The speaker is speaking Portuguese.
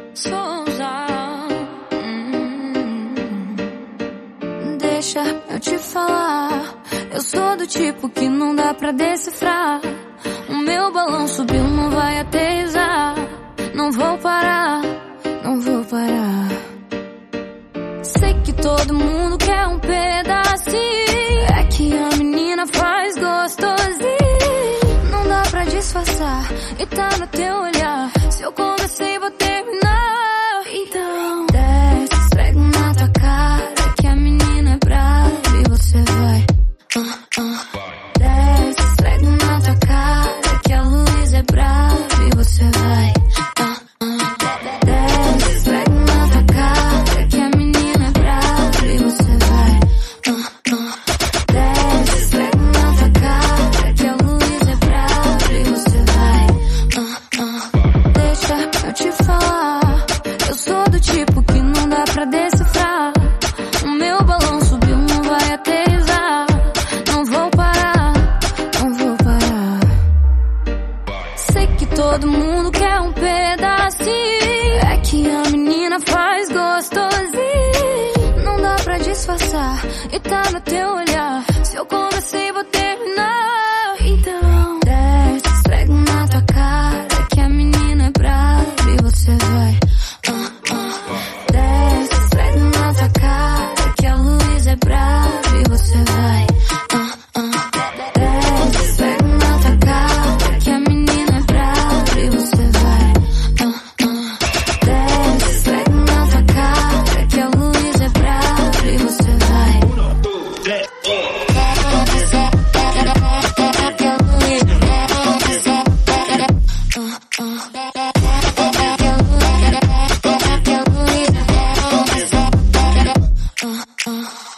Souza. Deixa eu te falar, eu sou do tipo que não dá pra decifrar. O meu balão subiu, não vai aterrissar. Não vou parar, não vou parar. Sei que todo mundo quer um pedacinho, é que a menina faz gostosinho. Não dá pra disfarçar, e tá no teu olhar. Se eu comecei, vou terminar. Então desce, esfrega na tua cara, que a menina é brava e você vai. Desce, esfrega na tua cara, que a luz é brava e você vai. Desce, esfrega na tua cara, que a menina é brava e você vai. Desce, esfrega na tua cara, que a luz é brava e você vai. Deixa eu te falar, eu sou do tipo que não dá pra decifrar. O meu balão subiu, não vai aterrissar. Não vou parar, não vou parar. Sei que todo mundo quer um pedacinho, é que a menina faz gostosinho. Não dá pra disfarçar, e tá no teu olhar. Se eu comecei, vou terminar. Então desce, esfrega na tua cara, que a menina é brava e você vai. Desce, esfrega na tua cara, que a luz é brava e você vai. Desce, esfrega na tua cara, que a menina é brava e você vai. Desce, esfrega na tua cara, que a luz é brava e você vai. Que a luz